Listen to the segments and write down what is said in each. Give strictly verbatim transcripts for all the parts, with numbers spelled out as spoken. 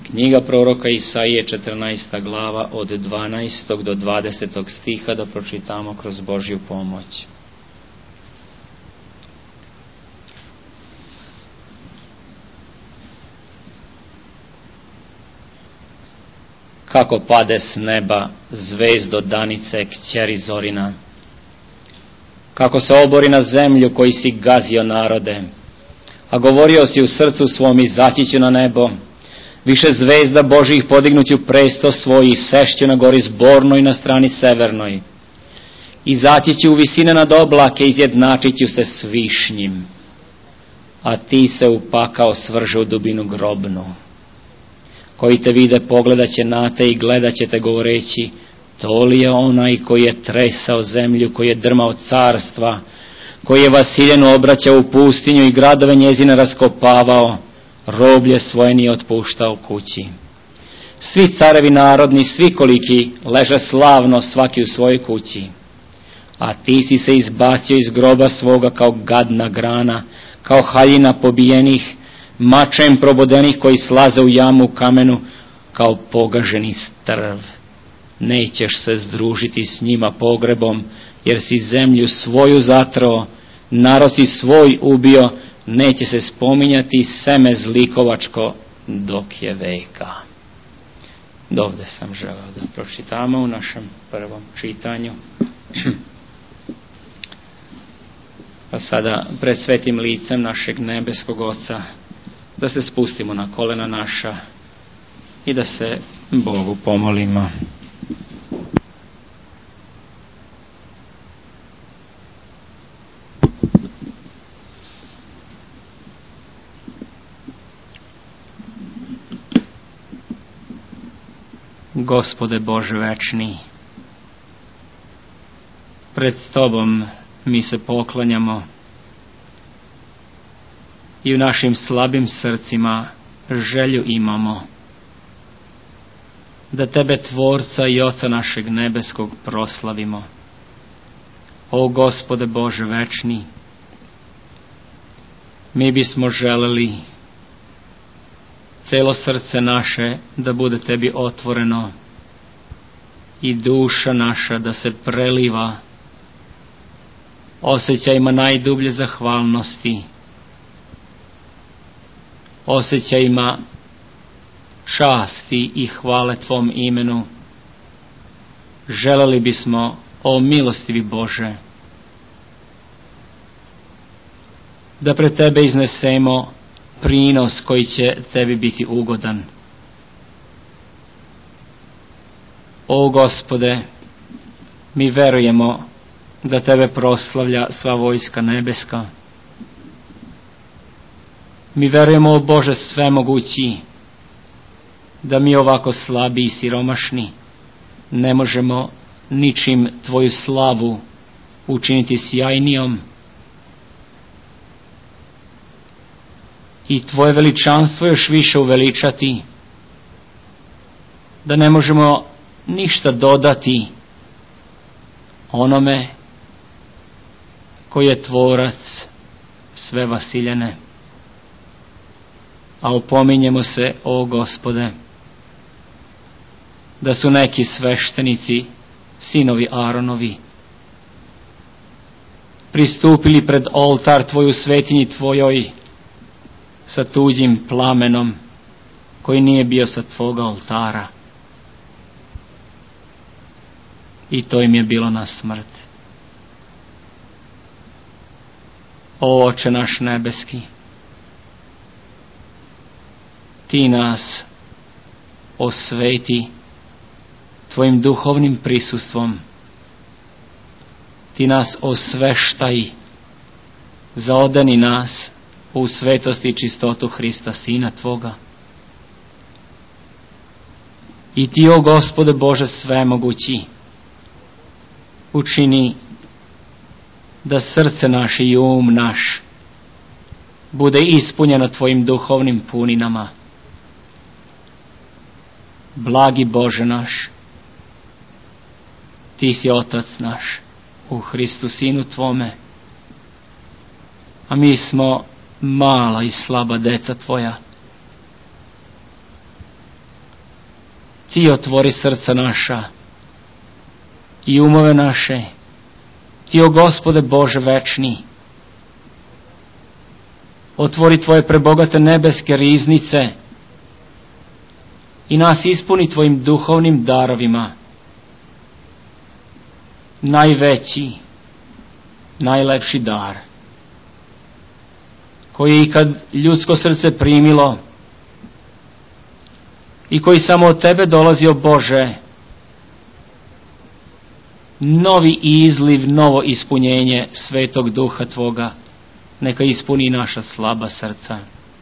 Knjiga proroka Isaije, četrnaesta glava, od dvanaestog do dvadesetog stiha, da pročitamo kroz Božju pomoć. Kako pade s neba zvezdo danice, kćeri zorina, kako se obori na zemlju koji si gazio narode, a govorio si u srcu svom, izaći ću na nebo, više zvezda Božih podignuću presto svoj i sešću na gori zbornoj na strani severnoj. Izaći ću u visine nad oblake, izjednačit ću se s višnjim, a ti se u pakao svrže u dubinu grobnu. Koji te vide pogledat će na te i gledat će te govoreći, to li je onaj koji je tresao zemlju, koji je drmao carstva, koji je Vasiljenu obraćao u pustinju i gradove njezine raskopavao, roblje svoje nije otpuštao kući. Svi carevi narodni, svi koliki, leže slavno svaki u svojoj kući. A ti si se izbacio iz groba svoga kao gadna grana, kao haljina pobijenih, mačem probodenih koji slaze u jamu u kamenu, kao pogaženi strv. Nećeš se združiti s njima pogrebom, jer si zemlju svoju zatrao, narod si svoj ubio, neće se spominjati seme zlikovačko dok je veka. Dovde sam želeo da pročitamo u našem prvom čitanju. Pa sada pred svetim licem našeg nebeskog Oca da se spustimo na kolena naša i da se Bogu pomolimo. Gospode Bože večni, pred Tobom mi se poklanjamo i u našim slabim srcima želju imamo da Tebe, Tvorca i Oca našeg nebeskog, proslavimo. O Gospode Bože večni, mi bismo želeli celo srce naše da bude Tebi otvoreno i duša naša da se preliva osjećajima najdublje zahvalnosti, osjećajima časti i hvale Tvom imenu. Želeli bismo, o milostivi Bože, da pred Tebe iznesemo prinos koji će Tebi biti ugodan. O Gospode, mi verujemo da Tebe proslavlja sva vojska nebeska. Mi verujemo, o Bože svemogući, da mi ovako slabi i siromašni ne možemo ničim Tvoju slavu učiniti sjajnijom i Tvoje veličanstvo još više uveličati, da ne možemo ništa dodati onome koji je Tvorac sve Vasiljene. A opominjemo se, o Gospode, da su neki sveštenici, sinovi Aronovi, pristupili pred oltar Tvoju svetinji Tvojoj sa tuđim plamenom koji nije bio sa Tvoga oltara. I to im je bilo na smrt. O Oče naš nebeski, Ti nas osveti Tvojim duhovnim prisustvom. Ti nas osveštaj, zaodani nas u svetosti i čistotu Hrista, Sina Tvoga. I Ti, o Gospode Bože svemogući, učini da srce naše i um naš bude ispunjeno Tvojim duhovnim puninama. Blagi Bože naš, Ti si Otac naš u Hristu Sinu Tvome, a mi smo mala i slaba deca Tvoja. ti otvori srca naša i umove naše. Ti, o Gospode Bože večni, otvori tvoje prebogate nebeske riznice i nas ispuni tvojim duhovnim darovima. Najveći, najlepši dar koji je ikad ljudsko srce primilo i koji samo od tebe dolazi, o Bože, novi izliv, novo ispunjenje Svetog Duha tvoga, neka ispuni naša slaba srca,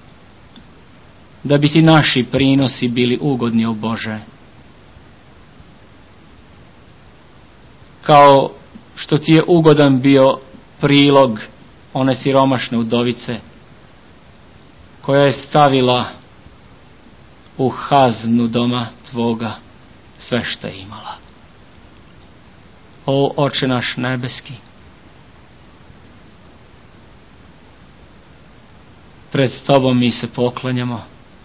da bi ti naši prinosi bili ugodni, o Bože. Kao što ti je ugodan bio prilog one siromašne udovice koja je stavila u haznu doma tvoga sve što je imala. O Oče naš nebeski, pred tobom mi se poklanjamo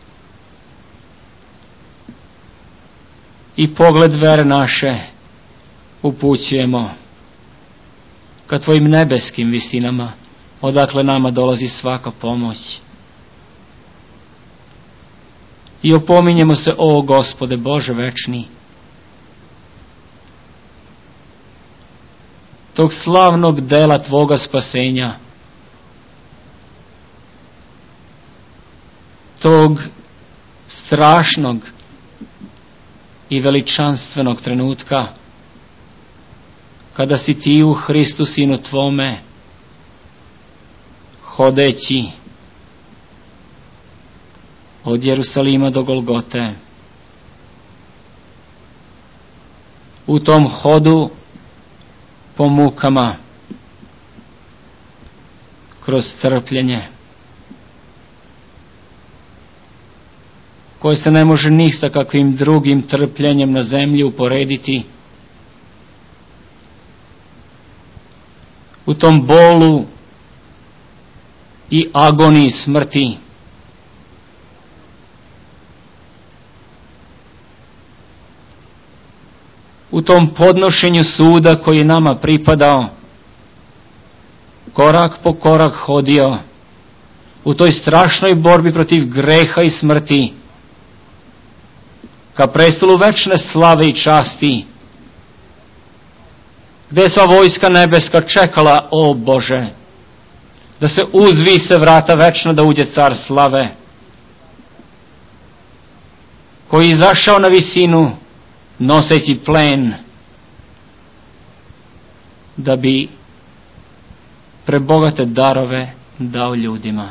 i pogled vere naše upućujemo ka tvojim nebeskim visinama, odakle nama dolazi svaka pomoć. I opominjemo se, o Gospode Bože večni, tog slavnog dela tvoga spasenja, tog strašnog i veličanstvenog trenutka kada si ti u Hristu Sinu tvome, hodeći od Jerusalima do Golgote, u tom hodu po mukama, kroz trpljenje koje se ne može ni sa kakvim drugim trpljenjem na zemlji uporediti, u tom bolu i agoniji smrti, u tom podnošenju suda koji je nama pripadao, korak po korak hodio, u toj strašnoj borbi protiv greha i smrti, ka prestolu večne slave i časti, gdje je sva vojska nebeska čekala, o Bože, da se uzvise vrata večno, da uđe car slave, koji je izašao na visinu noseći plen, da bi prebogate darove dao ljudima.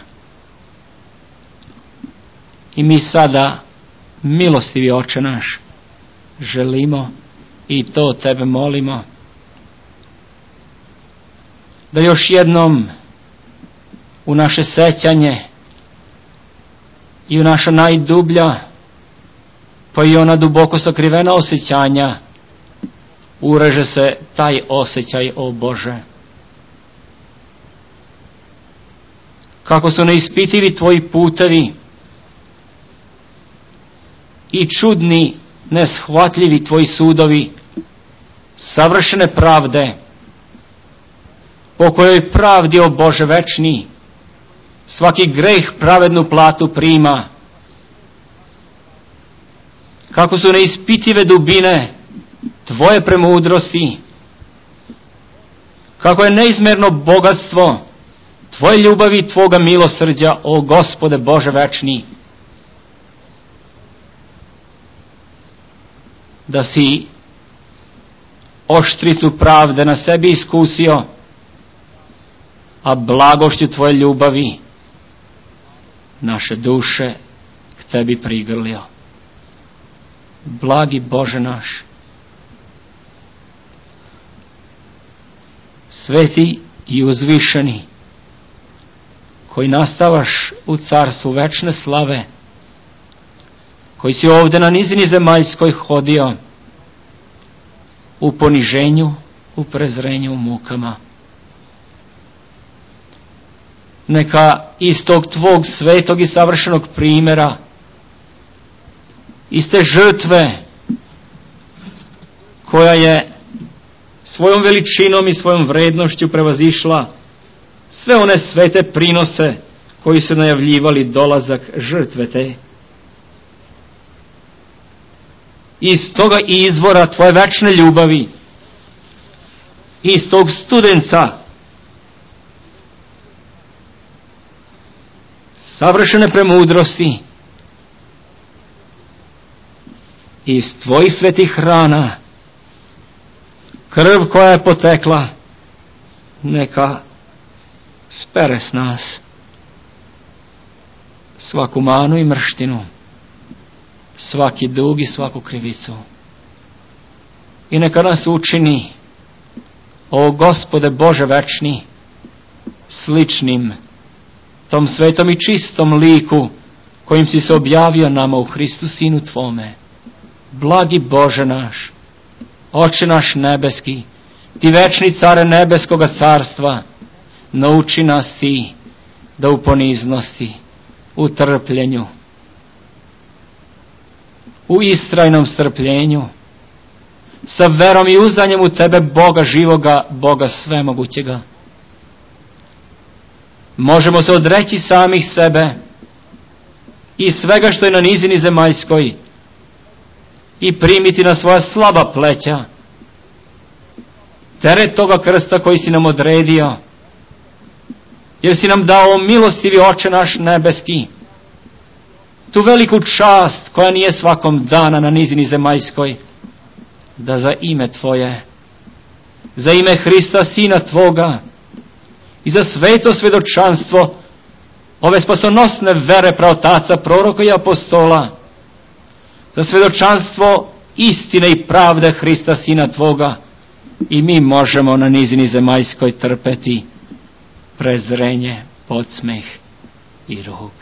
I mi sada, milostivi Oče naš, želimo i to tebe molimo, da još jednom u naše sećanje i u naša najdublja, pa i ona duboko sakrivena osjećanja, ureže se taj osjećaj, o Bože. Kako su neispitivi tvoji putevi i čudni, neshvatljivi tvoji sudovi, savršene pravde, po kojoj pravdi, o Bože večni, svaki greh pravednu platu prima. Kako su neispitive dubine tvoje premudrosti, kako je neizmerno bogatstvo tvoje ljubavi i tvoga milosrđa, o Gospode Bože večni, da si oštricu pravde na sebi iskusio, a blagošću tvoje ljubavi naše duše k tebi prigrlio. Blagi Bože naš, sveti i uzvišeni, koji nastavaš u carstvu večne slave, koji si ovdje na nizini zemaljskoj hodio u poniženju, u prezrenju, u mukama. Neka iz tog tvog svetog i savršenog primjera, iz te žrtve koja je svojom veličinom i svojom vrednošću prevazišla sve one svete prinose koji su najavljivali dolazak žrtve te. Iz toga izvora tvoje večne ljubavi, iz tog studenca savršene premudrosti, iz tvojih svetih rana, krv koja je potekla, neka spere s nas svaku manu i mrštinu, svaki dug i svaku krivicu. I neka nas učini, o Gospode Bože večni, sličnim tom svetom i čistom liku kojim si se objavio nama u Hristu Sinu Tvome. Blagi Bože naš, Oče naš nebeski, ti večni care nebeskoga carstva, nauči nas ti da u poniznosti, u trpljenju, u istrajnom strpljenju, sa verom i uzdanjem u tebe, Boga živoga, Boga svemogućega, možemo se odreći samih sebe i svega što je na nizini zemaljskoj i primiti na svoja slaba pleća teret toga krsta koji si nam odredio, jer si nam dao, milostivi Oče naš nebeski, tu veliku čast koja nije svakom dana na nizini zemaljskoj, da za ime Tvoje, za ime Hrista Sina Tvoga i za sveto svedočanstvo ove spasonosne vere praotaca, proroka i apostola, za svedočanstvo istine i pravde Hrista Sina Tvoga, i mi možemo na nizini zemaljskoj trpeti prezrenje, podsmeh i rug.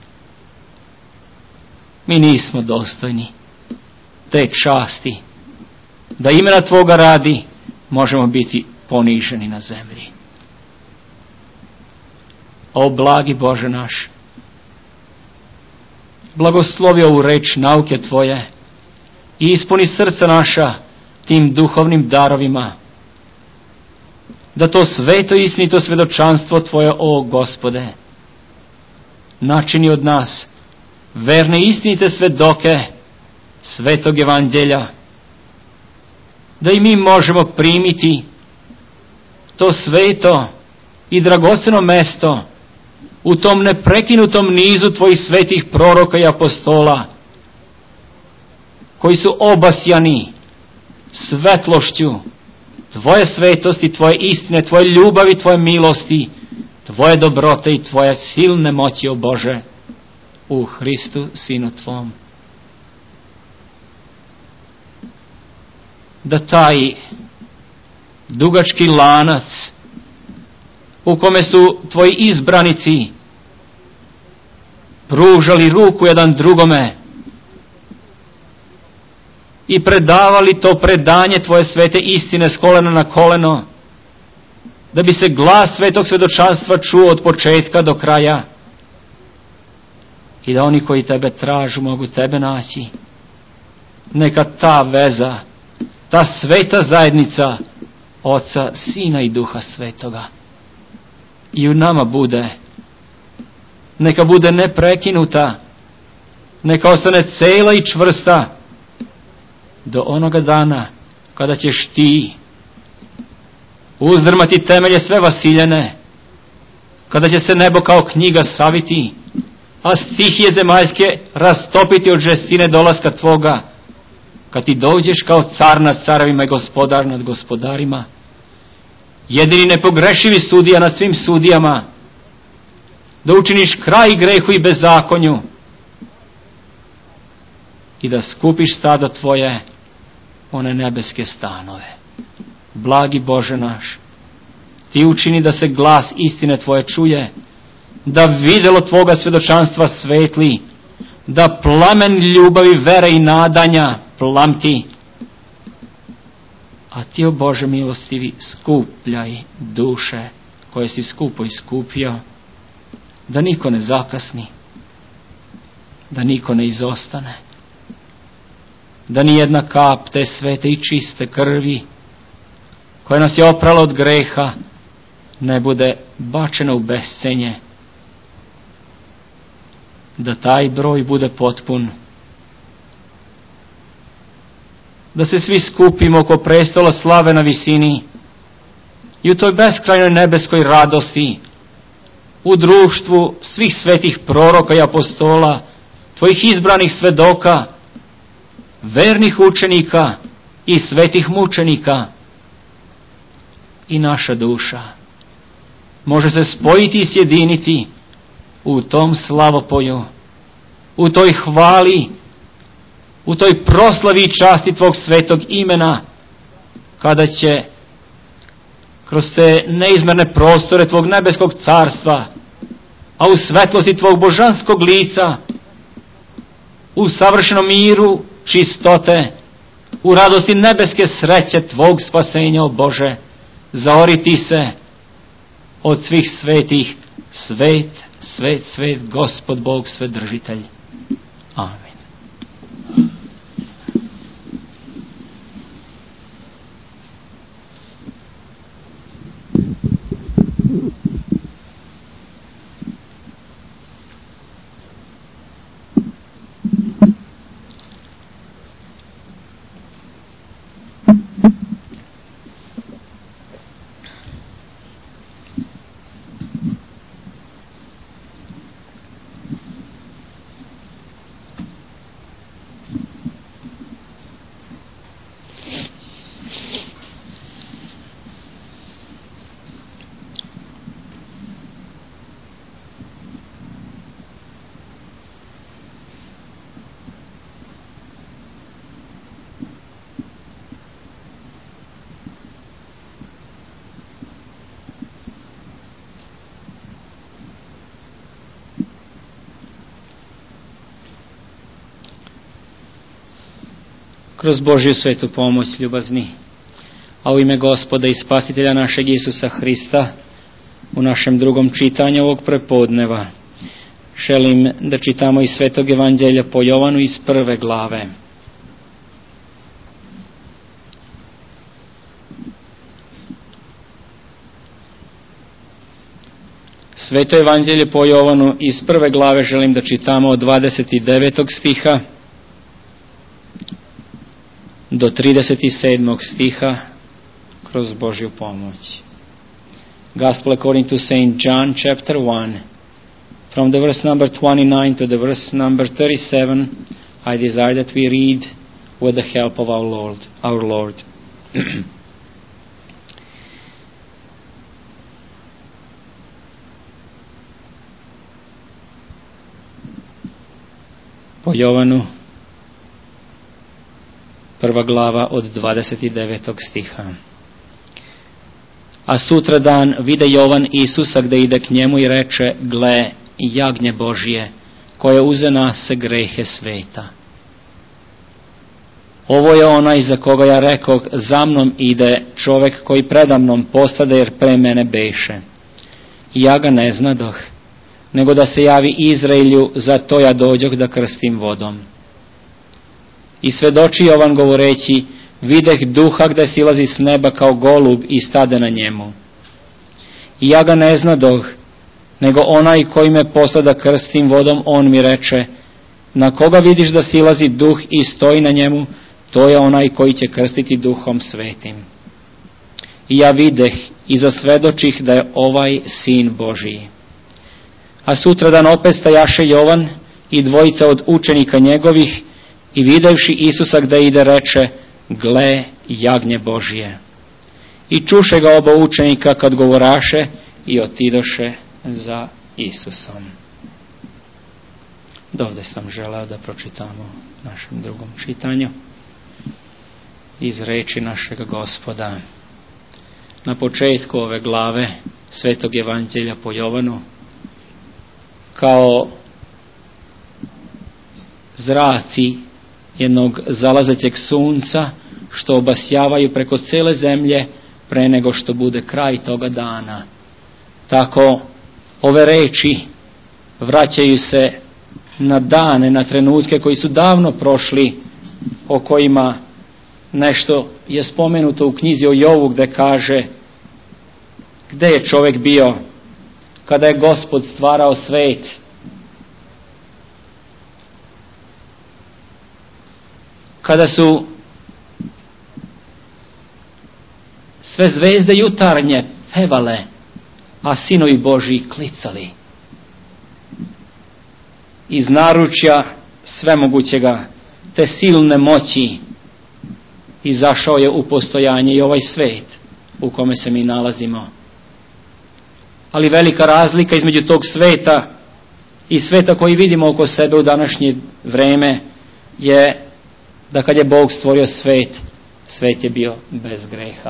Mi nismo dostojni te časti da imena Tvoga radi možemo biti poniženi na zemlji. O blagi Bože naš, blagoslovi ovu reč nauke Tvoje i ispuni srca naša tim duhovnim darovima, da to sveto i istinito svedočanstvo Tvoje, o Gospode, načini od nas verne i istinite svedoke svetog evanđelja, da i mi možemo primiti to sveto i dragoceno mesto u tom neprekinutom nizu Tvojih svetih proroka i apostola, koji su obasjani svetlošću Tvoje svetosti, Tvoje istine, Tvoje ljubavi, Tvoje milosti, Tvoje dobrote i Tvoje silne moći, o Bože, u Hristu Sinu Tvom. Da taj dugački lanac u kome su Tvoji izbranici pružali ruku jedan drugome i predavali to predanje Tvoje svete istine s kolena na koleno, da bi se glas svetog svedočanstva čuo od početka do kraja i da oni koji Tebe tražu mogu Tebe naći. Neka ta veza, ta sveta zajednica Oca, Sina i Duha Svetoga i u nama bude. Neka bude neprekinuta, neka ostane cela i čvrsta do onoga dana kada ćeš Ti uzdrmati temelje sve vasiljene, kada će se nebo kao knjiga saviti, a stihije zemaljske rastopiti od žestine dolaska Tvoga, kad Ti dođeš kao car nad carevima i gospodar nad gospodarima, jedini nepogrešivi sudija nad svim sudijama, da učiniš kraj grehu i bezakonju i da skupiš stado Tvoje, one nebeske stanove. Blagi Bože naš, Ti učini da se glas istine Tvoje čuje, da videlo Tvoga svedočanstva svetli, da plamen ljubavi, vere i nadanja plamti. A Ti, o Bože milostivi, skupljaj duše koje si skupo iskupio, da niko ne zakasni, da niko ne izostane. da ni jedna kap te svete i čiste krvi koja nas je oprala od greha ne bude bačena u bescenje, da taj broj bude potpun, da se svi skupimo oko prestola slave na visini i u toj beskrajnoj nebeskoj radosti, u društvu svih svetih proroka i apostola, tvojih izbranih svedoka, vernih učenika i svetih mučenika. I naša duša može se spojiti i sjediniti u tom slavopoju, u toj hvali, u toj proslavi i časti tvog svetog imena, kada će kroz te neizmerne prostore tvog nebeskog carstva, a u svetlosti tvog božanskog lica, u savršenom miru čistote, u radosti nebeske sreće tvog spasenja, o Bože, zaoriti se od svih svetih, svet, svet, svet, Gospod Bog Svedržitelj. Amen. Kroz Božju svetu pomoć, ljubazni, a u ime Gospoda i Spasitelja našeg Isusa Hrista, u našem drugom čitanju ovog prepodneva, želim da čitamo iz Svetog Evanđelja po Jovanu iz prve glave. Sveto Evanđelje po Jovanu iz prve glave želim da čitamo od dvadeset devetog stiha do trideset sedmog stiha kroz Božju pomoć. Gospel according to Saint John chapter one, from the verse number twenty-nine to the verse number thirty-seven, I desire that we read with the help of our Lord, our Lord. Po Jovanu, prva glava od dvadeset devetog stiha. A sutra dan vide Jovan Isusa gde ide k njemu i reče: gle, jagnje Božije, koje uze na se grehe sveta. Ovo je onaj za koga ja rekao: za mnom ide čovek koji predamnom postade, jer pre mene beše. I ja ga ne znadoh, nego da se javi Izraelju, zato ja dođoh da krstim vodom. I svedoči Jovan govoreći: videh duha gde silazi s neba kao golub i stade na njemu. I ja ga ne znadoh, nego onaj koji me posla da krstim vodom, on mi reče: na koga vidiš da silazi duh i stoji na njemu, to je onaj koji će krstiti duhom svetim. I ja videh i zasvedočih da je ovaj Sin Božiji. A sutradan opet stajaše Jovan i dvojica od učenika njegovih, i videvši Isusa gde ide, reče: gle, jagnje Božije. I čuše ga oba učenika kad govoraše i otidoše za Isusom. Dovde sam želeo da pročitamo našem drugom čitanju iz reči našeg Gospoda. Na početku ove glave Svetog Evanđelja po Jovanu, kao zraci jednog zalazećeg sunca što obasjavaju preko cele zemlje pre nego što bude kraj toga dana, tako ove reči vraćaju se na dane, na trenutke koji su davno prošli, o kojima nešto je spomenuto u knjizi o Jovu, gdje kaže: gdje je čovjek bio kada je Gospod stvarao svet? Kada su sve zvezde jutarnje pevale, a sinovi Božji klicali. Iz naručja svemogućega, te silne moći, izašao je u postojanje i ovaj svet u kome se mi nalazimo. Ali velika razlika između tog sveta i sveta koji vidimo oko sebe u današnje vreme je da kad je Bog stvorio svet, svet je bio bez greha.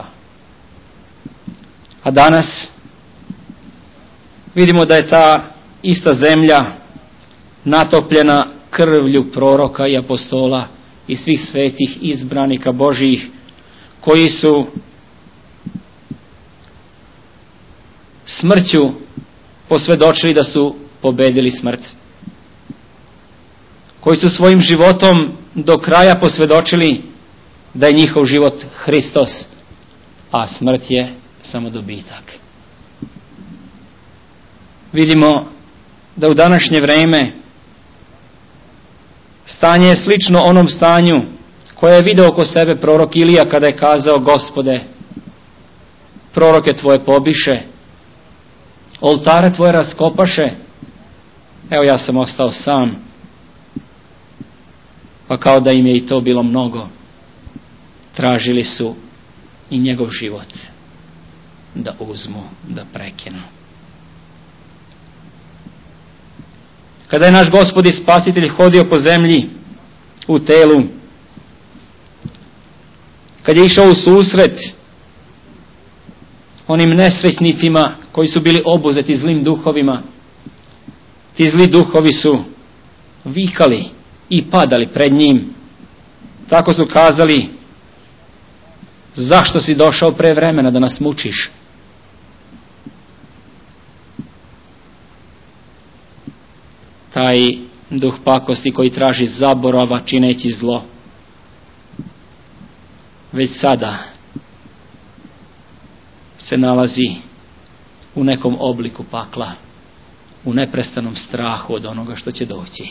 A danas vidimo da je ta ista zemlja natopljena krvlju proroka i apostola i svih svetih izbranika Božijih, koji su smrću posvjedočili da su pobedili smrt, koji su svojim životom do kraja posvjedočili da je njihov život Hristos, a smrt je samo dobitak. Vidimo da u današnje vrijeme stanje je slično onom stanju koje je video oko sebe prorok Ilija kada je kazao: Gospode, proroke tvoje pobiše, oltare tvoje raskopaše, evo ja sam ostao sam. Pa kao da im je i to bilo mnogo, tražili su i njegov život da uzmu, da prekinu. Kada je naš Gospod i Spasitelj hodio po zemlji u telu, kad je išao u susret onim nesrećnicima koji su bili obuzeti zlim duhovima, ti zli duhovi su vikali i padali pred njim. Tako su kazali: zašto si došao pre vremena da nas mučiš? Taj duh pakosti koji traži zaborava čineći zlo, već sada se nalazi u nekom obliku pakla, u neprestanom strahu od onoga što će doći.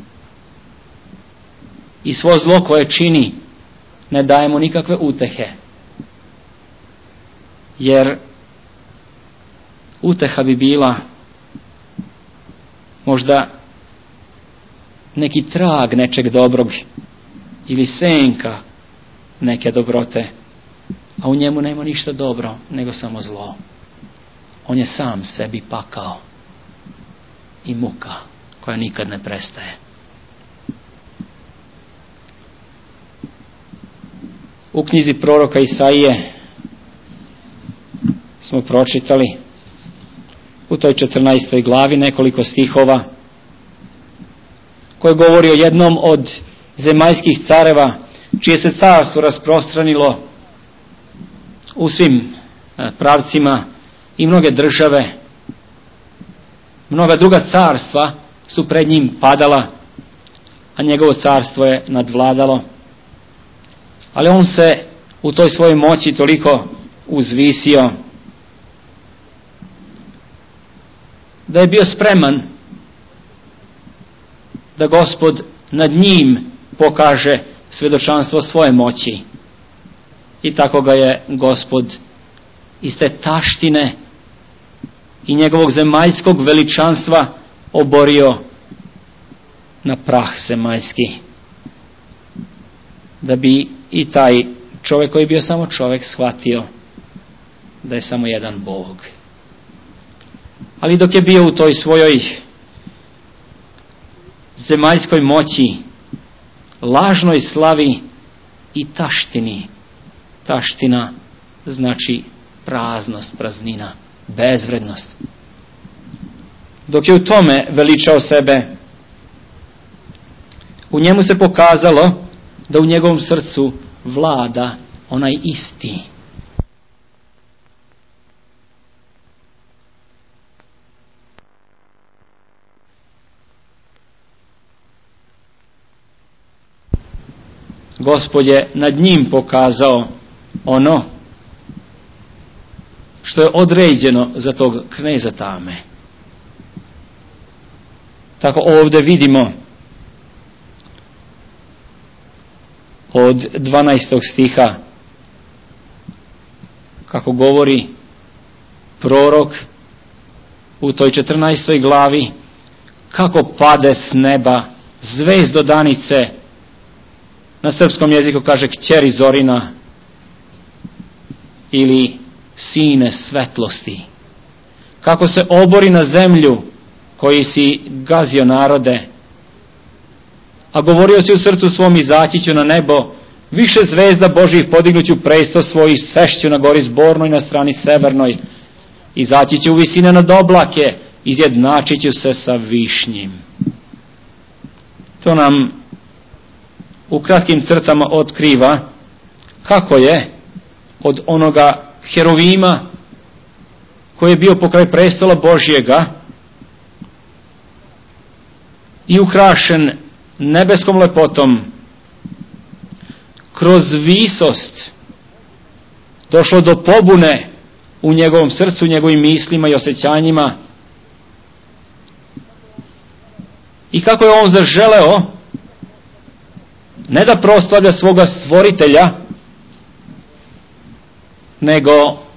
I svo zlo koje čini ne daje mu nikakve utehe, jer uteha bi bila možda neki trag nečeg dobrog ili senka neke dobrote, a u njemu nema ništa dobro nego samo zlo. On je sam sebi pakao i muka koja nikad ne prestaje. U knjizi proroka Isaije smo pročitali u toj četrnaestoj glavi nekoliko stihova koje govori o jednom od zemaljskih careva čije se carstvo rasprostranilo u svim pravcima i mnoge države, mnoga druga carstva su pred njim padala, a njegovo carstvo je nadvladalo. Ali on se u toj svojoj moći toliko uzvisio da je bio spreman da Gospod nad njim pokaže svjedočanstvo svoje moći. I tako ga je Gospod iz te taštine i njegovog zemaljskog veličanstva oborio na prah zemaljski, da bi i taj čovjek koji je bio samo čovjek shvatio da je samo jedan Bog. Ali dok je bio u toj svojoj zemaljskoj moći, lažnoj slavi i taštini, taština znači praznost, praznina, bezvrednost. Dok je u tome veličao sebe, u njemu se pokazalo da u njegovom srcu vlada onaj isti. Gospod je nad njim pokazao ono što je određeno za tog kneza tame. Tako ovdje vidimo od dvanaestog stiha kako govori prorok u toj četrnaestoj glavi, kako pade s neba zvezdo danice, na srpskom jeziku kaže kćeri Zorina ili sine svetlosti, kako se obori na zemlju koji si gazio narode, a govorio si u srcu svom, izaći ću na nebo, više zvezda Božih podignuću presto svoj, sešću na gori zbornoj na strani severnoj, izaći ću u visine nad oblake, izjednačit ću se sa višnjim. To nam u kratkim crtama otkriva kako je od onoga herovima koji je bio pokraj prestola Božjega i ukrašen nebeskom lepotom, kroz visost došlo do pobune u njegovom srcu, njegovim mislima i osjećanjima, i kako je on zaželeo ne da proslavlja svoga stvoritelja, nego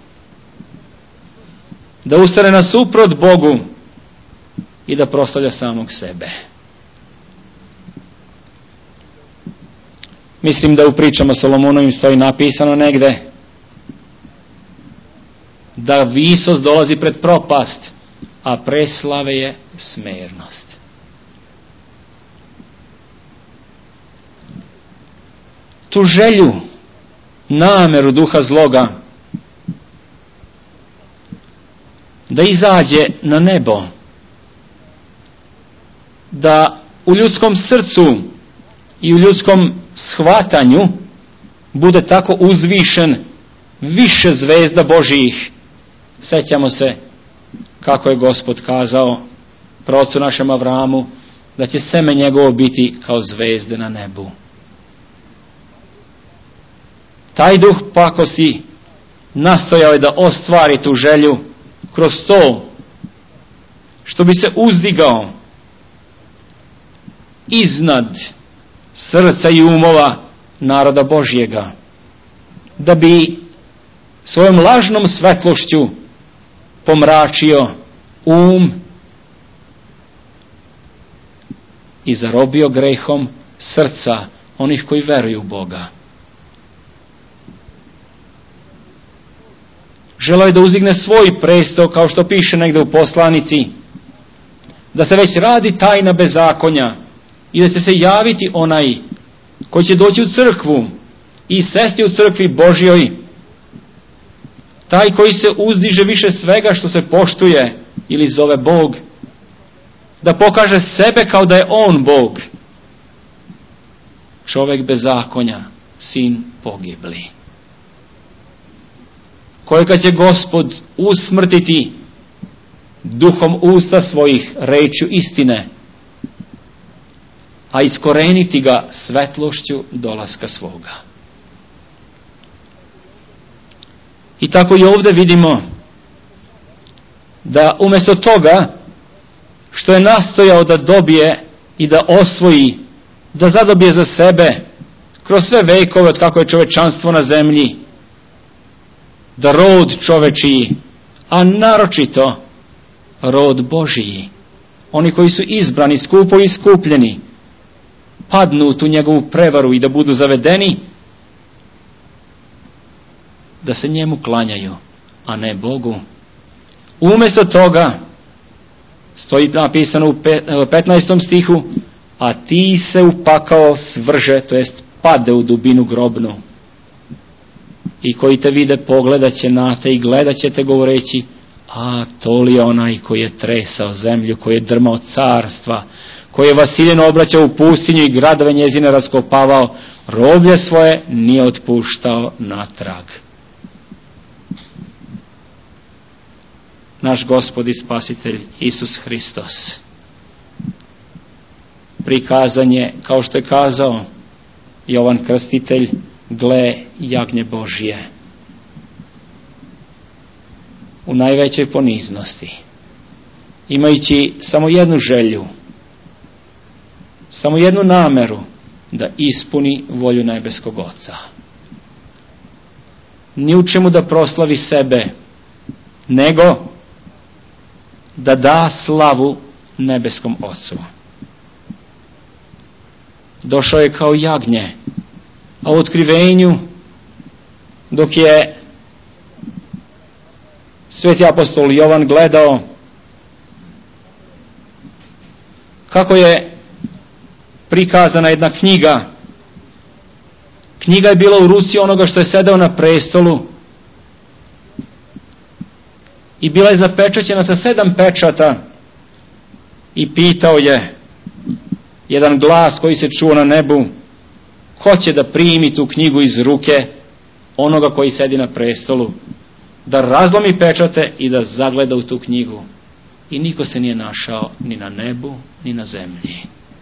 da ustane nasuprot Bogu i da proslavlja samog sebe. Mislim da u pričama Solomonovim stoji napisano negde da visost dolazi pred propast, a preslave je smernost. Tu želju, nameru duha zloga da izađe na nebo, da u ljudskom srcu i u ljudskom shvatanju bude tako uzvišen više zvezda Božijih. Sećamo se kako je Gospod kazao praocu našem Avramu da će seme njegovo biti kao zvezde na nebu. Taj duh pakosti nastojao je da ostvari tu želju kroz to što bi se uzdigao iznad srca i umova naroda Božjega, da bi svojom lažnom svetlošću pomračio um i zarobio grehom srca onih koji veruju u Boga. Želeo je da uzdigne svoj presto, kao što piše negde u poslanici, da se već radi tajna bezakonja i da će se javiti onaj koji će doći u crkvu i sesti u crkvi Božjoj, taj koji se uzdiže više svega što se poštuje ili zove Bog, da pokaže sebe kao da je on Bog. Čovjek bezakonja, sin pogibli, kojega će Gospod usmrtiti duhom usta svojih rečju istine, a iskoreniti ga svetlošću dolaska svoga. I tako i ovdje vidimo da umjesto toga što je nastojao da dobije i da osvoji, da zadobije za sebe kroz sve vekove od kako je čovečanstvo na zemlji, da rod čovečiji, a naročito rod Božiji, oni koji su izbrani, skupo iskupljeni, padnu u tu njegovu prevaru i da budu zavedeni, da se njemu klanjaju, a ne Bogu. Umjesto toga, stoji napisano u petnaestom stihu, a ti se upakao svrže, to jest pade u dubinu grobnu. I koji te vide pogledat će na te i gledat će te govoreći, a to li je onaj koji je tresao zemlju, koji je drmao carstva, koji je Vasiljenu obraćao u pustinju i gradove njezine raskopavao, roblje svoje nije otpuštao natrag. Naš Gospod i Spasitelj Isus Hristos prikazan je, kao što je kazao, Jovan Krstitelj, gle jagnje Božije. U najvećoj poniznosti, imajući samo jednu želju, samo jednu nameru, da ispuni volju nebeskog Oca. Ni u čemu da proslavi sebe, nego da da slavu nebeskom Ocu. Došao je kao jagnje, a u otkrivenju, dok je sveti apostol Jovan gledao kako je prikazana jedna knjiga. Knjiga je bila u ruci onoga što je sedeo na prestolu i bila je zapečaćena sa sedam pečata, i pitao je jedan glas koji se čuo na nebu: ko će da primi tu knjigu iz ruke onoga koji sedi na prestolu, da razlomi pečate i da zagleda u tu knjigu? I niko se nije našao ni na nebu ni na zemlji.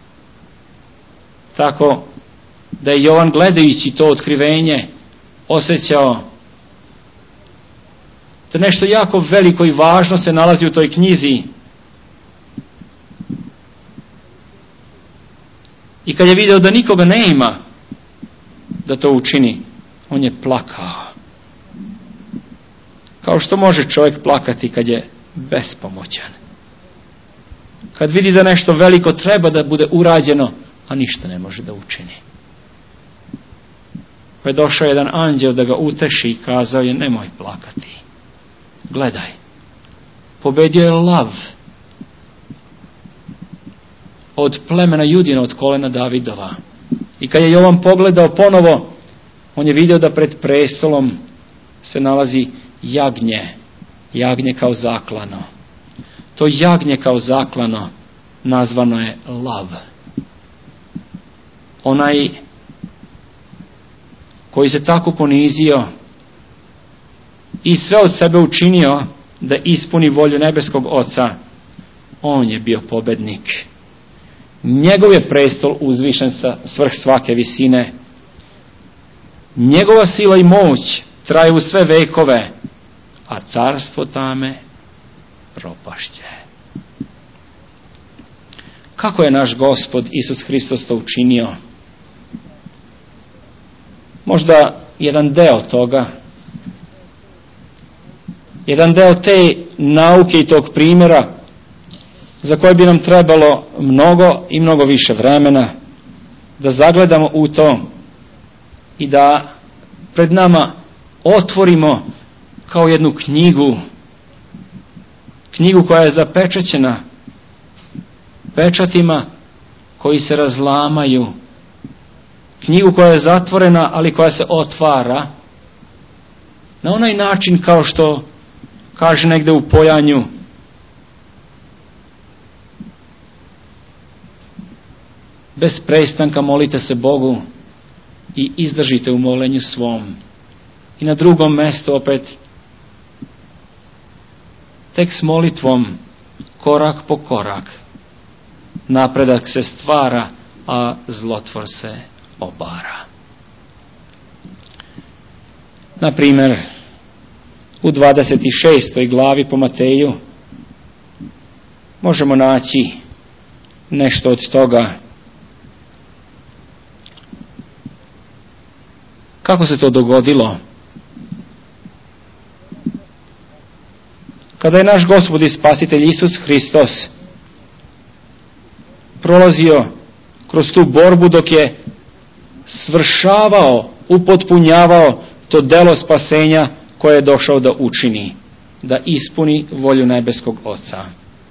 Tako da je Jovan, gledajući to otkrivenje, osjećao da nešto jako veliko i važno se nalazi u toj knjizi. I kad je video da nikoga nema da to učini, on je plakao. Kao što može čovjek plakati kad je bespomoćan. Kad vidi da nešto veliko treba da bude urađeno, a ništa ne može da učini. Pa je došao jedan anđeo da ga uteši i kazao je: nemoj plakati. Gledaj, pobedio je lav od plemena Judina, od kolena Davidova. I kad je Jovan pogledao ponovo, on je vidio da pred prestolom se nalazi jagnje, jagnje kao zaklano. To jagnje kao zaklano nazvano je lav. Onaj koji se tako ponizio i sve od sebe učinio da ispuni volju nebeskog Oca, on je bio pobednik. Njegov je prestol uzvišen sa svrh svake visine. Njegova sila i moć traje u sve vekove, a carstvo tame propašće. Kako je naš Gospod Isus Hristos to učinio? Možda jedan deo toga, jedan deo te nauke i tog primjera, za koje bi nam trebalo mnogo i mnogo više vremena da zagledamo u to i da pred nama otvorimo kao jednu knjigu, knjigu koja je zapečaćena pečatima koji se razlamaju, knjigu koja je zatvorena ali koja se otvara na onaj način kao što kaže negde u Pojanju: bez prestanka molite se Bogu i izdržite u molenju svom. I na drugom mjestu opet: tek s molitvom, korak po korak, napredak se stvara, a zlotvor se obara. Na primjer, u dvadeset šestoj glavi po Mateju možemo naći nešto od toga. Kako se to dogodilo? Kada je naš Gospod i Spasitelj Isus Hristos prolazio kroz tu borbu dok je svršavao, upotpunjavao to delo spasenja koje je došao da učini, da ispuni volju nebeskog Oca.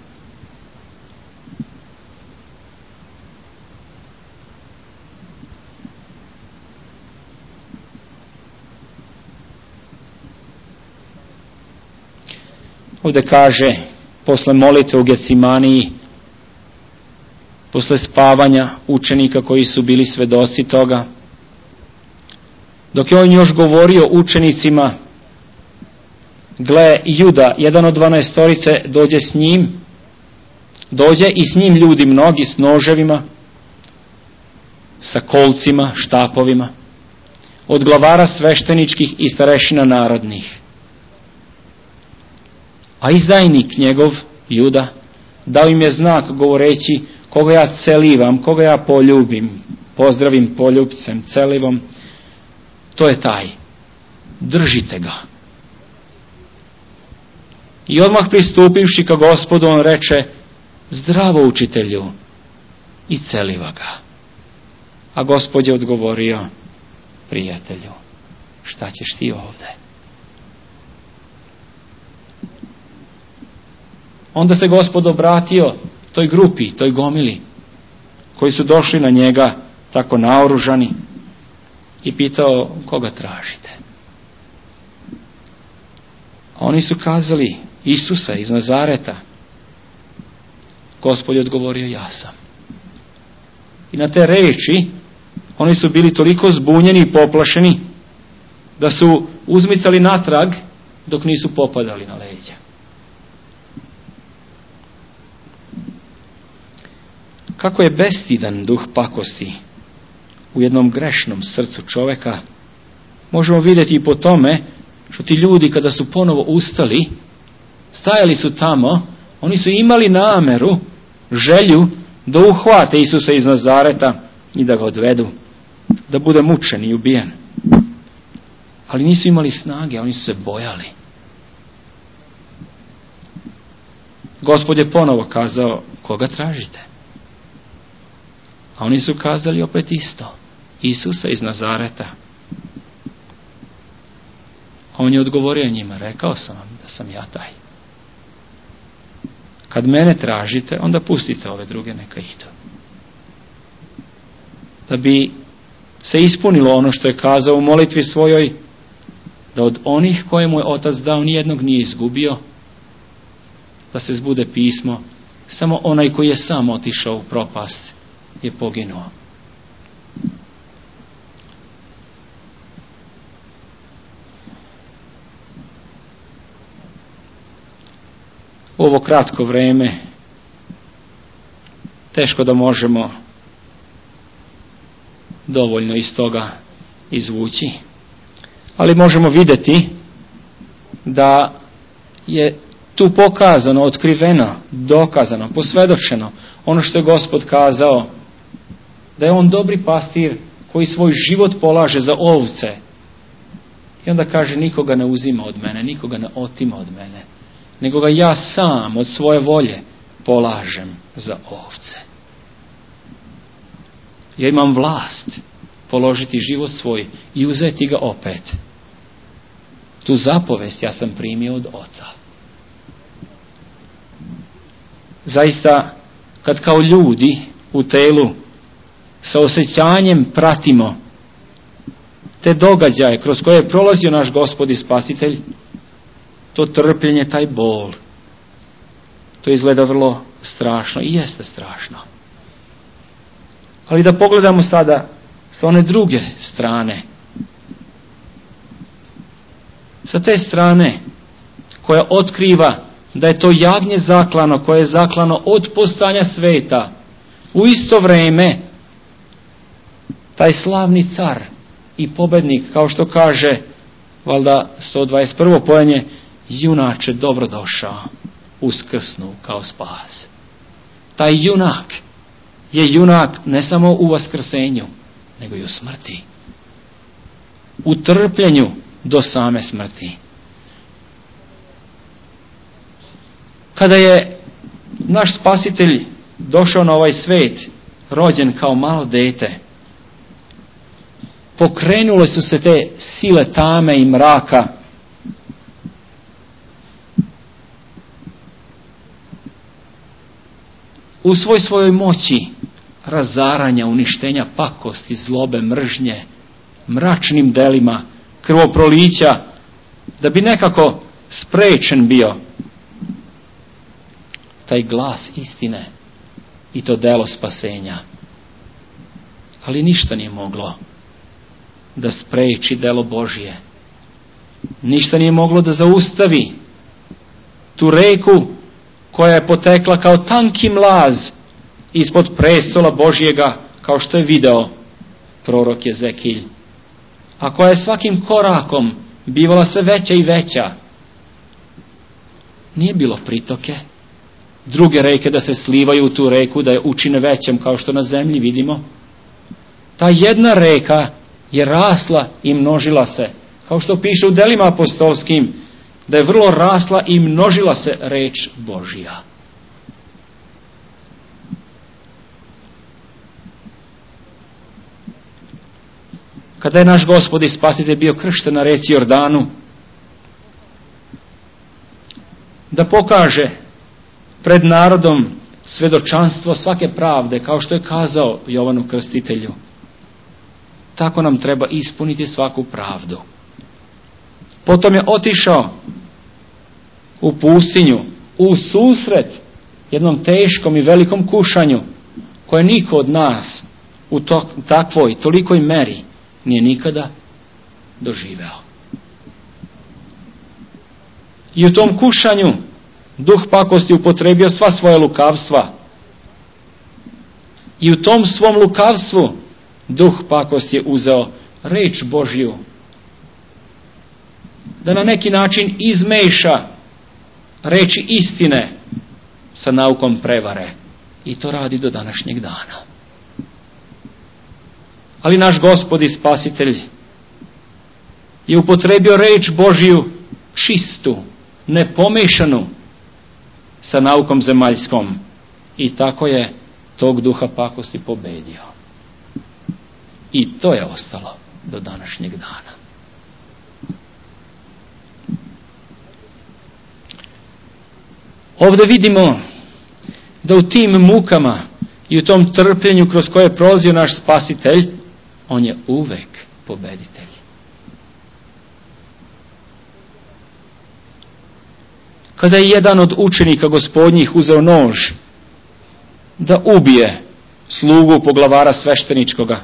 Ovdje kaže, posle molitve u Getsemaniji, posle spavanja učenika koji su bili svedoci toga, dok je on još govorio učenicima, gle, Juda, jedan od dvanaestorice, dođe s njim, dođe i s njim ljudi mnogi s noževima, sa kolcima, štapovima, od glavara svešteničkih i starešina narodnih. A izdajnik njegov, Juda, dao im je znak govoreći: koga ja celivam, koga ja poljubim, pozdravim poljubcem, celivom, to je taj. Držite ga. I odmah pristupivši ka Gospodu, on reče: zdravo, učitelju, i celiva ga. A Gospod je odgovorio: prijatelju, šta ćeš ti ovde? Onda se Gospod obratio toj grupi, toj gomili, koji su došli na njega tako naoružani, i pitao: koga tražite? A oni su kazali: Isusa iz Nazareta. Gospod je odgovorio: ja sam. I na te reči oni su bili toliko zbunjeni i poplašeni da su uzmicali natrag dok nisu popadali na leđa. Kako je bestidan duh pakosti u jednom grešnom srcu čoveka, možemo vidjeti i po tome što ti ljudi, kada su ponovo ustali, stajali su tamo, oni su imali nameru, želju da uhvate Isusa iz Nazareta i da ga odvedu, da bude mučen i ubijen. Ali nisu imali snage, oni su se bojali. Gospod je ponovo kazao: koga tražite? A oni su kazali opet isto: Isusa iz Nazareta. A on je odgovorio njima: rekao sam vam da sam ja taj. Kad mene tražite, onda pustite ove druge neka idu. Da bi se ispunilo ono što je kazao u molitvi svojoj, da od onih koje mu je Otac dao nijednog nije izgubio, da se zbude pismo: samo onaj koji je sam otišao u propast je poginuo. U ovo kratko vreme teško da možemo dovoljno iz toga izvući, ali možemo vidjeti da je tu pokazano, otkriveno, dokazano, posvjedočeno ono što je Gospod kazao, da je on dobri pastir koji svoj život polaže za ovce. I onda kaže: nikoga ne uzima od mene, nikoga ne otima od mene, nego ga ja sam od svoje volje polažem za ovce. Ja imam vlast položiti život svoj i uzeti ga opet. Tu zapovest ja sam primio od Oca. Zaista, kad kao ljudi u telu sa osjećanjem pratimo te događaje kroz koje je prolazio naš Gospod i Spasitelj, to trpljenje, taj bol, to izgleda vrlo strašno i jeste strašno. Ali da pogledamo sada sa one druge strane. Sa te strane koja otkriva da je to jagnje zaklano, koje je zaklano od postojanja sveta. U isto vrijeme taj slavni car i pobednik, kao što kaže valjda sto dvadeset prvo pojenje: junače, dobrodošao, uskrsnu kao spas. Taj junak je junak ne samo u vaskrsenju, nego i u smrti. U trpljenju do same smrti. Kada je naš Spasitelj došao na ovaj svet, rođen kao malo dete, pokrenule su se te sile tame i mraka, u svoj svojoj moći razaranja, uništenja, pakosti, zlobe, mržnje, mračnim delima, krvoprolića, da bi nekako sprečen bio taj glas istine i to delo spasenja. Ali ništa nije moglo da spreči delo Božje. Ništa nije moglo da zaustavi tu reku koja je potekla kao tanki mlaz ispod prestola Božjega, kao što je video prorok Jezekilj, a koja je svakim korakom bivala sve veća i veća. Nije bilo pritoke, druge reke da se slivaju u tu reku, da je učine većem kao što na zemlji vidimo. Ta jedna reka je rasla i množila se, kao što piše u delima apostolskim, da je vrlo rasla i množila se reč Božja. Kada je naš Gospod i Spasitelj bio kršten na reci Jordanu, da pokaže pred narodom svedočanstvo svake pravde, kao što je kazao Jovanu Krstitelju, tako nam treba ispuniti svaku pravdu. Potom je otišao u pustinju, u susret jednom teškom i velikom kušanju, koje niko od nas u to, takvoj, tolikoj meri nije nikada doživeo. I u tom kušanju duh pakosti upotrebio sva svoja lukavstva. I u tom svom lukavstvu duh pakosti je uzeo reč Božju, da na neki način izmeša reči istine sa naukom prevare. I to radi do današnjeg dana. Ali naš Gospod i Spasitelj je upotrebio reč Božju čistu, nepomešanu sa naukom zemaljskom. I tako je tog duha pakosti pobedio. I to je ostalo do današnjeg dana. Ovdje vidimo da u tim mukama i u tom trpljenju kroz koje je prolazio naš Spasitelj, on je uvek pobeditelj. Kada je jedan od učenika Gospodnjih uzeo nož da ubije slugu poglavara svešteničkoga,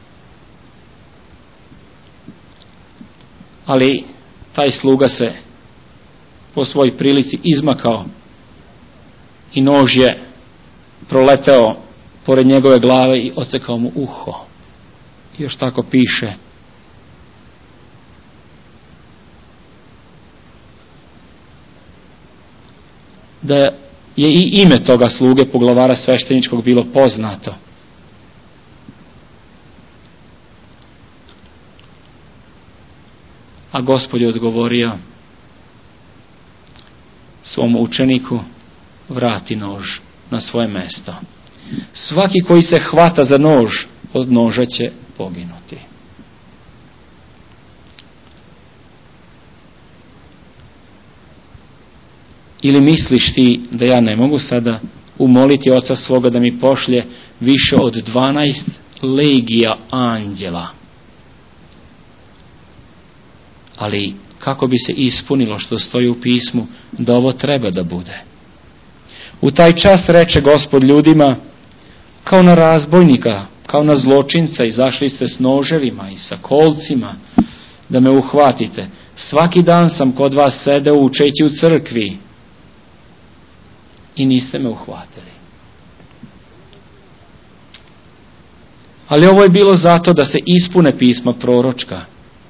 ali taj sluga se po svoj prilici izmakao i nož je proleteo pored njegove glave i odsekao mu uho. I još tako piše: da je i ime toga sluge poglavara svešteničkog bilo poznato. A Gospod je odgovorio svom učeniku: vrati nož na svoje mesto. Svaki koji se hvata za nož, od noža će poginuti. Ili misliš ti da ja ne mogu sada umoliti Oca svoga da mi pošlje više od dvanaest legija anđela? Ali kako bi se ispunilo što stoji u pismu da ovo treba da bude? U taj čas reče Gospod ljudima: kao na razbojnika, kao na zločinca izašli ste s noževima i sa kolcima da me uhvatite. Svaki dan sam kod vas sedeo učeći u crkvi i niste me uhvatili. Ali ovo je bilo zato da se ispune pisma proročka.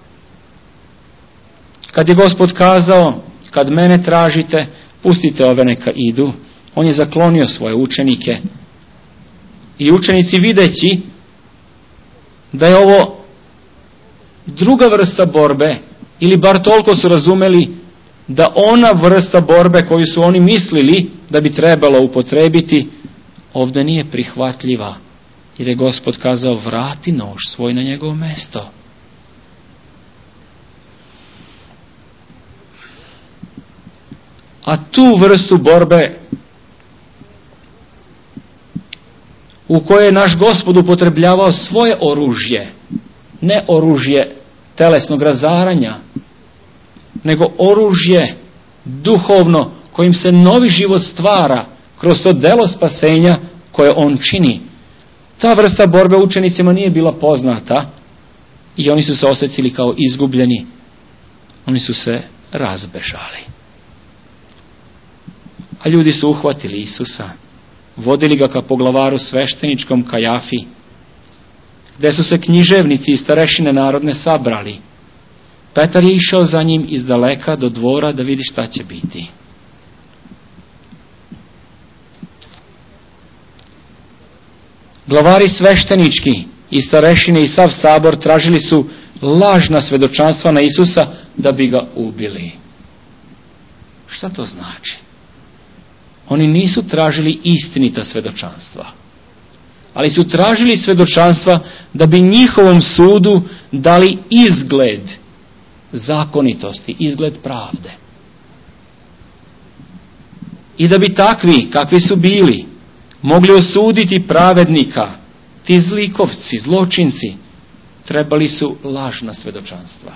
Kad je Gospod kazao: kad mene tražite, pustite ove neka idu, on je zaklonio svoje učenike. I učenici, videći da je ovo druga vrsta borbe, ili bar toliko su razumeli da ona vrsta borbe koju su oni mislili da bi trebalo upotrebiti, ovdje nije prihvatljiva, jer je Gospod kazao: vrati nož svoj na njegovo mesto. A tu vrstu borbe u kojoj je naš Gospod upotrebljavao svoje oružje, ne oružje telesnog razaranja, nego oružje duhovno kojim se novi život stvara kroz to delo spasenja koje on čini. Ta vrsta borbe učenicima nije bila poznata i oni su se osjetili kao izgubljeni. Oni su se razbežali. A ljudi su uhvatili Isusa, vodili ga ka poglavaru svešteničkom Kajafi, gde su se književnici i starešine narodne sabrali, Petar je išao za njim iz daleka do dvora da vidi šta će biti. Glavari sveštenički i starešine i sav sabor tražili su lažna svedočanstva na Isusa da bi ga ubili. Šta to znači? Oni nisu tražili istinita svedočanstva, ali su tražili svedočanstva da bi njihovom sudu dali izgled zakonitosti, izgled pravde. I da bi takvi, kakvi su bili, mogli osuditi pravednika, ti zlikovci, zločinci, trebali su lažna svedočanstva.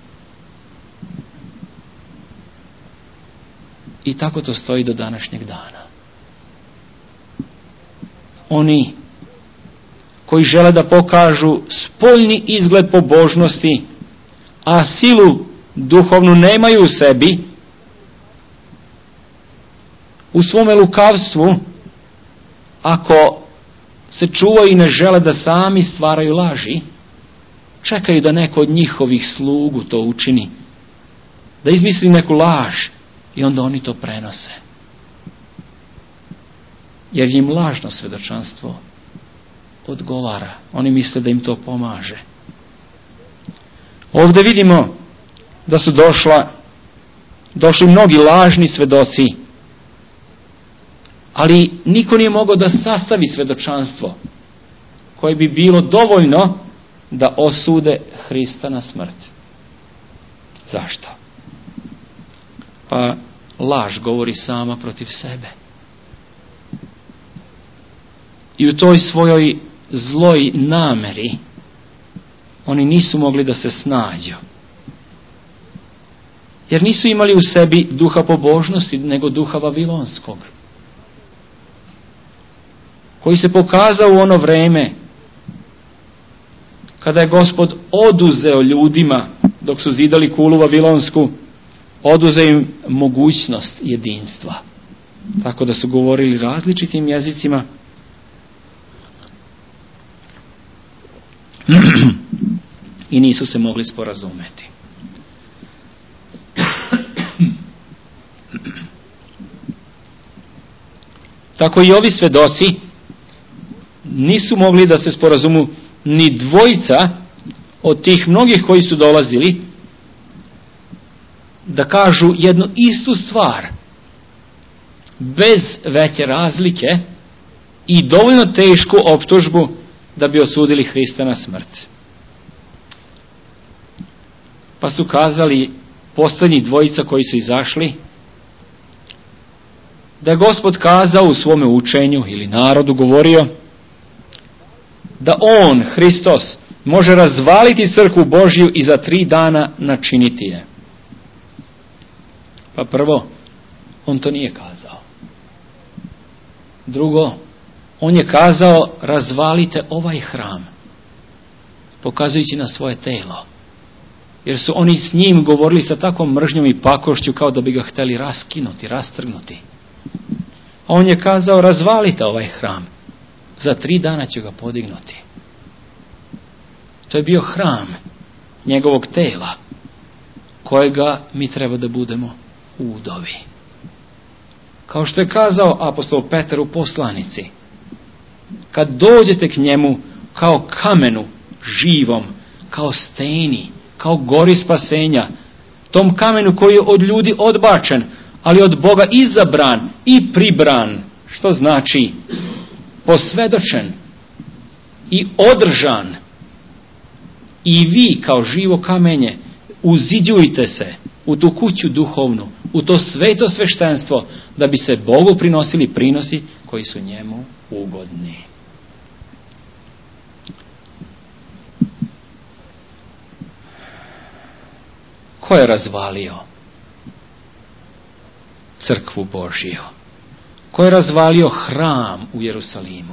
I tako to stoji do današnjeg dana. Oni koji žele da pokažu spoljni izgled pobožnosti, a silu duhovnu nemaju u sebi, u svome lukavstvu, ako se čuvaju i ne žele da sami stvaraju laži, čekaju da neko od njihovih slugu to učini, da izmisli neku laž i onda oni to prenose. Jer im lažno svedočanstvo odgovara. Oni misle da im to pomaže. Ovdje vidimo da su došla, došli mnogi lažni svedoci, ali niko nije mogao da sastavi svedočanstvo koje bi bilo dovoljno da osude Hrista na smrt. Zašto? Pa laž govori sama protiv sebe. I u toj svojoj zloj nameri oni nisu mogli da se snađu. Jer nisu imali u sebi duha pobožnosti, nego duha vavilonskog, koji se pokazao u ono vreme kada je Gospod oduzeo ljudima, dok su zidali kulu vavilonsku, oduzeo im mogućnost jedinstva. Tako da su govorili različitim jezicima i nisu se mogli sporazumeti. Tako i ovi svedoci nisu mogli da se sporazumu, ni dvojica od tih mnogih koji su dolazili, da kažu jednu istu stvar bez veće razlike i dovoljno tešku optužbu da bi osudili Hrista na smrt. Pa su kazali poslednji dvojica koji su izašli da je Gospod kazao u svome učenju ili narodu govorio da on, Hristos, može razvaliti crkvu Božju i za tri dana načiniti je. Pa prvo, on to nije kazao. Drugo, on je kazao razvalite ovaj hram, pokazujući na svoje telo. Jer su oni s njim govorili sa takvom mržnjom i pakošću kao da bi ga hteli raskinuti, rastrgnuti. A on je kazao razvalite ovaj hram, za tri dana ću ga podignuti. To je bio hram njegovog tela, kojega mi treba da budemo udovi. Kao što je kazao apostol Petar u poslanici, kad dođete k njemu kao kamenu živom, kao steni, kao gori spasenja, tom kamenu koji je od ljudi odbačen, ali od Boga izabran i pribran, što znači posvedočen i održan, i vi kao živo kamenje uziđujte se u tu kuću duhovnu, u to sveto sveštenstvo, da bi se Bogu prinosili prinosi koji su njemu ugodni. Ko je razvalio crkvu Božiju? Ko je razvalio hram u Jerusalimu?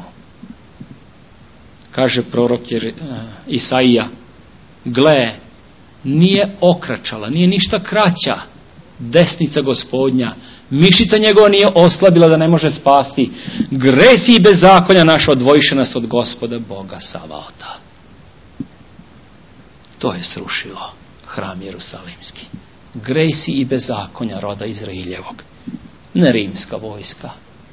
Kaže prorok Isaija, gle, nije okračala, nije ništa kraća desnica Gospodnja, mišica njegova nije oslabila da ne može spasti, gresi i bezakonja naša odvojiše nas od Gospoda Boga Savaota. To je srušilo hram Jerusalimski. Gresi i bezakonja roda Izraeljevog. Ne rimska vojska.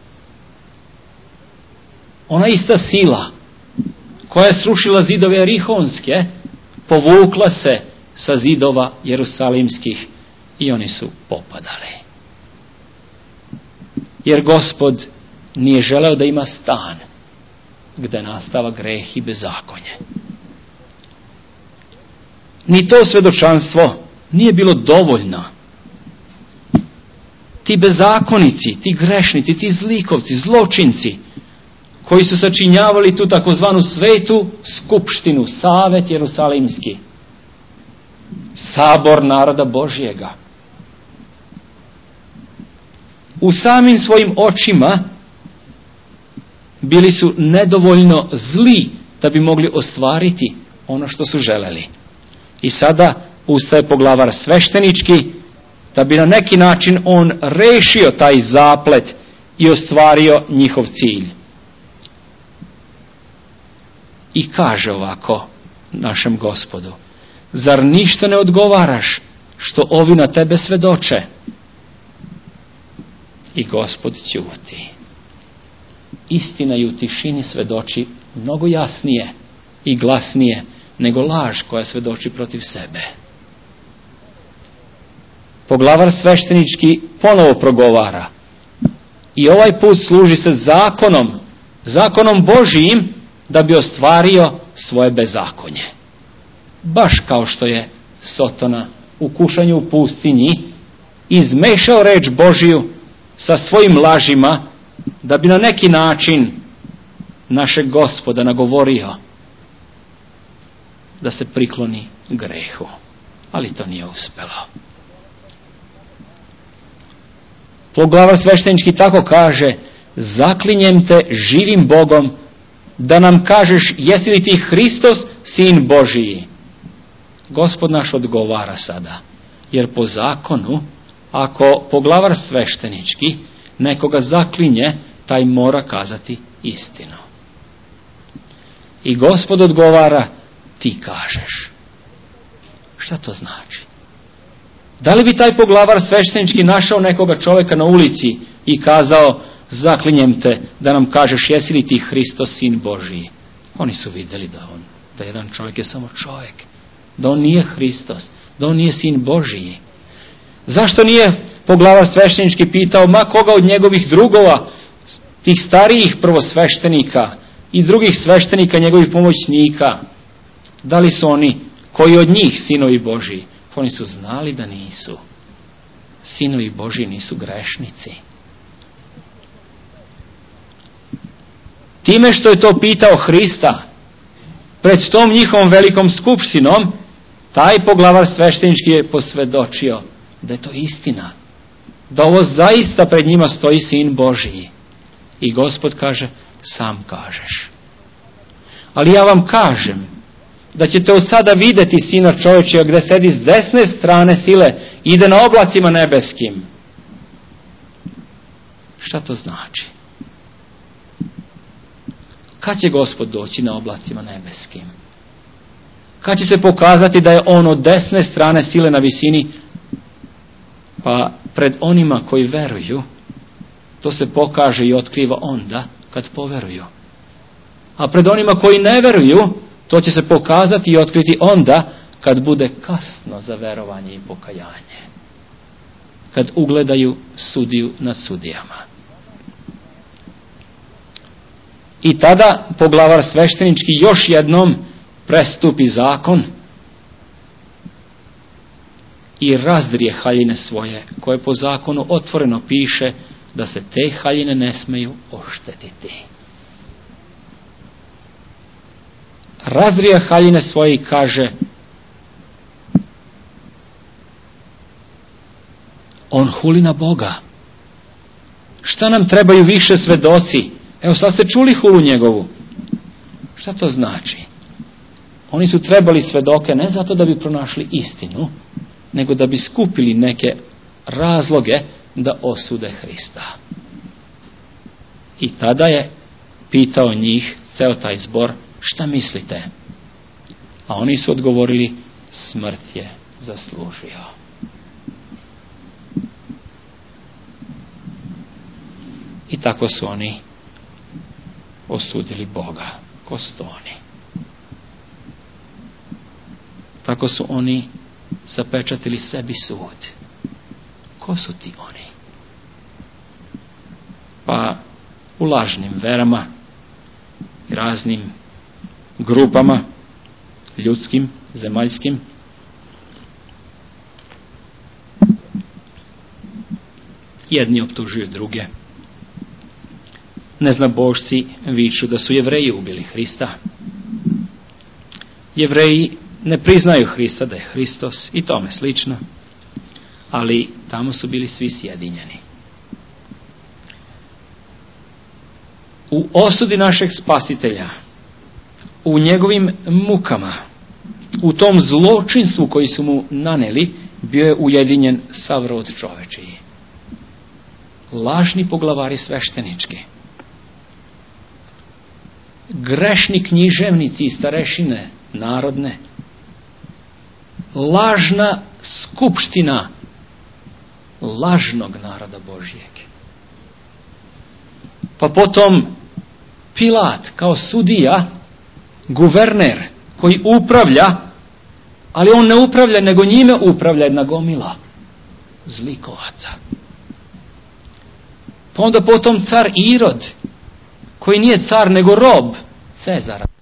Ona ista sila koja je srušila zidove Jerihonske, povukla se sa zidova Jerusalimskih i oni su popadali. Jer Gospod nije želeo da ima stan gde nastava greh i bezakonje. Ni to svedočanstvo nije bilo dovoljno. Ti bezakonici, ti grešnici, ti zlikovci, zločinci koji su sačinjavali tu takozvanu svetu skupštinu, savet Jerusalimski, sabor naroda Božjega, u samim svojim očima bili su nedovoljno zli da bi mogli ostvariti ono što su želeli. I sada ustaje poglavar sveštenički da bi na neki način on rešio taj zaplet i ostvario njihov cilj. I kaže ovako našem Gospodu: zar ništa ne odgovaraš što ovi na tebe svedoče? I Gospod ćuti. Istina i u tišini svedoči mnogo jasnije i glasnije nego laž koja svedoči protiv sebe. Poglavar sveštenički ponovo progovara i ovaj put služi se zakonom, zakonom Božijim, da bi ostvario svoje bezakonje. Baš kao što je Sotona u kušanju u pustinji izmešao reč Božiju sa svojim lažima da bi na neki način našeg Gospoda nagovorio da se prikloni grehu. Ali to nije uspelo. Poglavar sveštenički tako kaže: zaklinjem te živim Bogom da nam kažeš jesi li ti Hristos, sin Božiji. Gospod naš odgovara sada, jer po zakonu ako poglavar sveštenički nekoga zaklinje, taj mora kazati istinu. I Gospod odgovara: ti kažeš. Šta to znači? Da li bi taj poglavar sveštenički našao nekoga čovjeka na ulici i kazao: zaklinjem te da nam kažeš jesi li ti Hristos, sin Božiji? Oni su vidjeli da on, da jedan čovjek je samo čovjek, da on nije Hristos, da on nije sin Božiji. Zašto nije poglavar sveštenički pitao ma koga od njegovih drugova, tih starijih prvosveštenika i drugih sveštenika, njegovih pomoćnika, da li su oni koji od njih sinovi Božiji? Oni su znali da nisu. Sinovi Božiji nisu grešnici. Time što je to pitao Hrista pred tom njihovom velikom skupštinom, taj poglavar sveštenički je posvjedočio da je to istina, da ovo zaista pred njima stoji sin Božiji. I Gospod kaže: sam kažeš. Ali ja vam kažem da ćete od sada vidjeti Sina čovječega gdje sedi s desne strane sile, ide na oblacima nebeskim. Šta to znači? Kad će Gospod doći na oblacima nebeskim? Kad će se pokazati da je on od desne strane sile na visini? Pa pred onima koji veruju, to se pokaže i otkriva onda kad poveruju. A pred onima koji ne veruju, to će se pokazati i otkriti onda kad bude kasno za verovanje i pokajanje. Kad ugledaju sudiju nad sudijama. I tada poglavar sveštenički još jednom prestupi zakon i razdrije haljine svoje, koje po zakonu otvoreno piše da se te haljine ne smeju oštetiti. Razdrije haljine svoje i kaže: on huli na Boga. Šta nam trebaju više svedoci? Evo sad ste čuli hulu njegovu. Šta to znači? Oni su trebali svedoke ne zato da bi pronašli istinu, nego da bi skupili neke razloge da osude Hrista. I tada je pitao njih, ceo taj zbor: šta mislite? A oni su odgovorili: smrt je zaslužio. I tako su oni osudili Boga. Ko su to oni? Tako su oni zapečatili sebi sud. Ko su ti oni? Pa u lažnim verama i raznim grupama ljudskim, zemaljskim, jedni optužuju druge. Neznabošci viču da su Jevreji ubili Hrista. Jevreji ne priznaju Hrista da je Hristos i tome slično, ali tamo su bili svi sjedinjeni. U osudi našeg Spasitelja, u njegovim mukama, u tom zločinstvu koji su mu naneli, bio je ujedinjen sav rod čovečiji. Lažni poglavari sveštenički, grešni književnici i starešine narodne, lažna skupština lažnog naroda Božijeg. Pa potom Pilat kao sudija, guverner koji upravlja, ali on ne upravlja, nego njime upravlja jedna gomila zlikovaca. Pa onda potom car Irod, koji nije car nego rob Cezara.